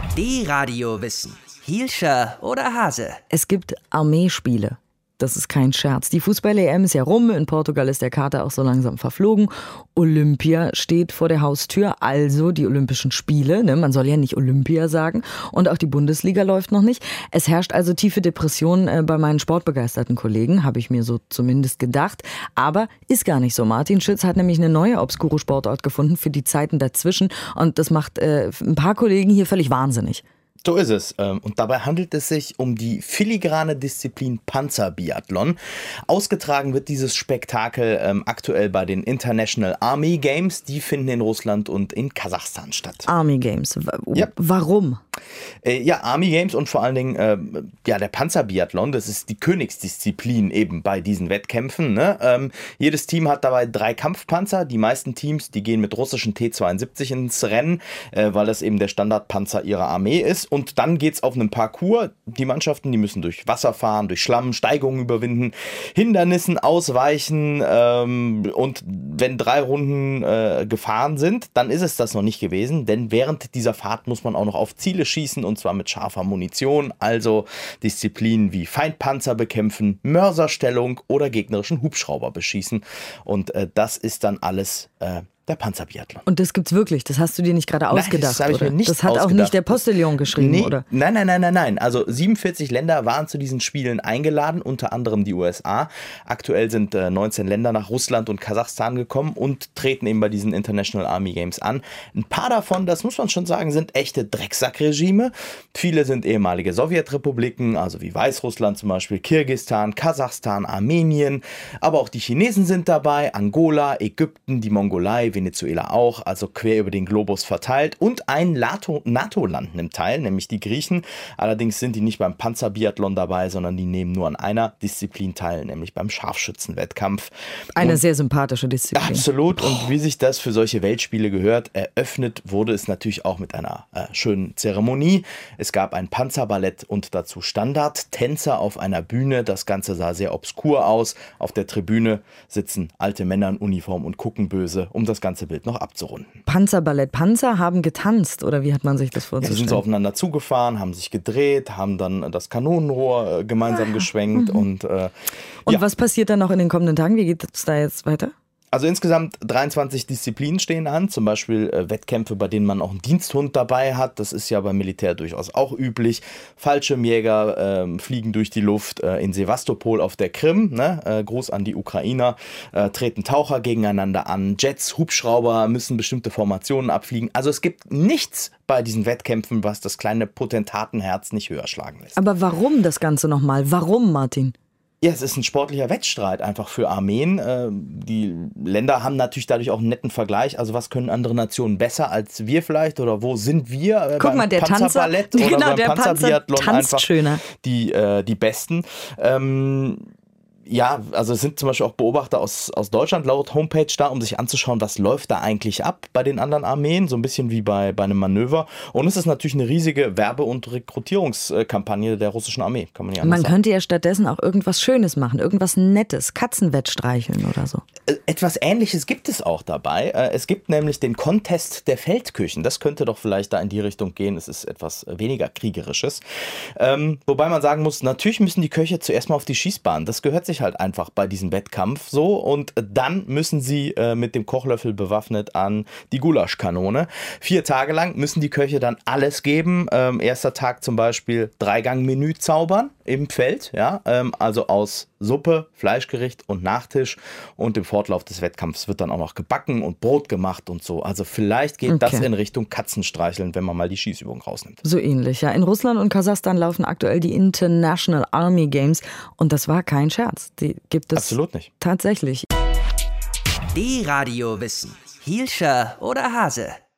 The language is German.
D-Radio Wissen. Hielscher oder Hase? Es gibt Armeespiele. Das ist kein Scherz. Die Fußball-EM ist ja rum. In Portugal ist der Kater auch so langsam verflogen. Olympia steht vor der Haustür, also die Olympischen Spiele. Man soll ja nicht Olympia sagen. Und auch die Bundesliga läuft noch nicht. Es herrscht also tiefe Depression bei meinen sportbegeisterten Kollegen, habe ich mir so zumindest gedacht. Aber ist gar nicht so. Martin Schütz hat nämlich eine neue obskure Sportart gefunden für die Zeiten dazwischen. Und das macht ein paar Kollegen hier völlig wahnsinnig. So ist es. Und dabei handelt es sich um die filigrane Disziplin Panzerbiathlon. Ausgetragen wird dieses Spektakel aktuell bei den International Army Games. Die finden in Russland und in Kasachstan statt. Army Games. Ja. Warum? Army Games und vor allen Dingen der Panzerbiathlon. Das ist die Königsdisziplin eben bei diesen Wettkämpfen. Ne? Jedes Team hat dabei 3 Kampfpanzer. Die meisten Teams, die gehen mit russischen T-72 ins Rennen, weil das eben der Standardpanzer ihrer Armee ist. Und dann geht's auf einem Parcours. Die Mannschaften, die müssen durch Wasser fahren, durch Schlamm, Steigungen überwinden, Hindernissen ausweichen. Und wenn 3 Runden gefahren sind, dann ist es das noch nicht gewesen. Denn während dieser Fahrt muss man auch noch auf Ziele schießen, und zwar mit scharfer Munition. Also Disziplinen wie Feindpanzer bekämpfen, Mörserstellung oder gegnerischen Hubschrauber beschießen. Und das ist dann alles der Panzerbiathlon. Und das gibt's wirklich? Das hast du dir nicht gerade ausgedacht? Das habe ich mir nicht ausgedacht. Das hat auch nicht der Postillon geschrieben, oder? Nein. Also 47 Länder waren zu diesen Spielen eingeladen, unter anderem die USA. Aktuell sind 19 Länder nach Russland und Kasachstan gekommen und treten eben bei diesen International Army Games an. Ein paar davon, das muss man schon sagen, sind echte Drecksackregime. Viele sind ehemalige Sowjetrepubliken, also wie Weißrussland zum Beispiel, Kirgisistan, Kasachstan, Armenien. Aber auch die Chinesen sind dabei, Angola, Ägypten, die Mongolei, Venezuela auch, also quer über den Globus verteilt. Und ein NATO-Land nimmt teil, nämlich die Griechen. Allerdings sind die nicht beim Panzerbiathlon dabei, sondern die nehmen nur an einer Disziplin teil, nämlich beim Scharfschützenwettkampf. Eine sehr sympathische Disziplin. Absolut. Und wie sich das für solche Weltspiele gehört, eröffnet wurde es natürlich auch mit einer schönen Zeremonie. Es gab ein Panzerballett und dazu Standardtänzer auf einer Bühne. Das Ganze sah sehr obskur aus. Auf der Tribüne sitzen alte Männer in Uniform und gucken böse, um das ganze Bild noch abzurunden. Panzerballett. Panzer haben getanzt, oder wie hat man sich das Ja, vorzustellen? sie sind so aufeinander zugefahren, haben sich gedreht, haben dann das Kanonenrohr gemeinsam geschwenkt. Und was passiert dann noch in den kommenden Tagen? Wie geht es da jetzt weiter? Also insgesamt 23 Disziplinen stehen an, zum Beispiel Wettkämpfe, bei denen man auch einen Diensthund dabei hat. Das ist ja beim Militär durchaus auch üblich. Fallschirmjäger fliegen durch die Luft in Sevastopol auf der Krim. Gruß an die Ukrainer. Treten Taucher gegeneinander an. Jets, Hubschrauber müssen bestimmte Formationen abfliegen. Also es gibt nichts bei diesen Wettkämpfen, was das kleine Potentatenherz nicht höher schlagen lässt. Aber warum das Ganze nochmal? Warum, Martin? Ja, es ist ein sportlicher Wettstreit einfach für Armeen. Die Länder haben natürlich dadurch auch einen netten Vergleich. Also was können andere Nationen besser als wir vielleicht? Oder wo sind wir Guck mal, der Panzerballett Tanzer, oder genau, beim der Panzerbiathlon Panzer tanzt einfach schöner. Die Besten. Ja, also es sind zum Beispiel auch Beobachter aus Deutschland laut Homepage da, um sich anzuschauen, was läuft da eigentlich ab bei den anderen Armeen, so ein bisschen wie bei einem Manöver. Und es ist natürlich eine riesige Werbe- und Rekrutierungskampagne der russischen Armee, kann man nicht anders sagen. Könnte ja stattdessen auch irgendwas Schönes machen, irgendwas Nettes, Katzenwettstreicheln oder so. Etwas Ähnliches gibt es auch dabei. Es gibt nämlich den Contest der Feldküchen. Das könnte doch vielleicht da in die Richtung gehen. Es ist etwas weniger Kriegerisches. Wobei man sagen muss, natürlich müssen die Köche zuerst mal auf die Schießbahn. Das gehört sich halt einfach bei diesem Wettkampf so, und dann müssen sie mit dem Kochlöffel bewaffnet an die Gulaschkanone. 4 Tage lang müssen die Köche dann alles geben. Erster Tag zum Beispiel 3-Gang-Menü zaubern im Feld, ja, also aus Suppe, Fleischgericht und Nachtisch, und im Fortlauf des Wettkampfs wird dann auch noch gebacken und Brot gemacht und so. Also vielleicht geht das in Richtung Katzenstreicheln, wenn man mal die Schießübung rausnimmt. So ähnlich, ja. In Russland und Kasachstan laufen aktuell die International Army Games, und das war kein Scherz. Die gibt es absolut nicht. Tatsächlich. D-Radio Wissen. Hielscher oder Hase?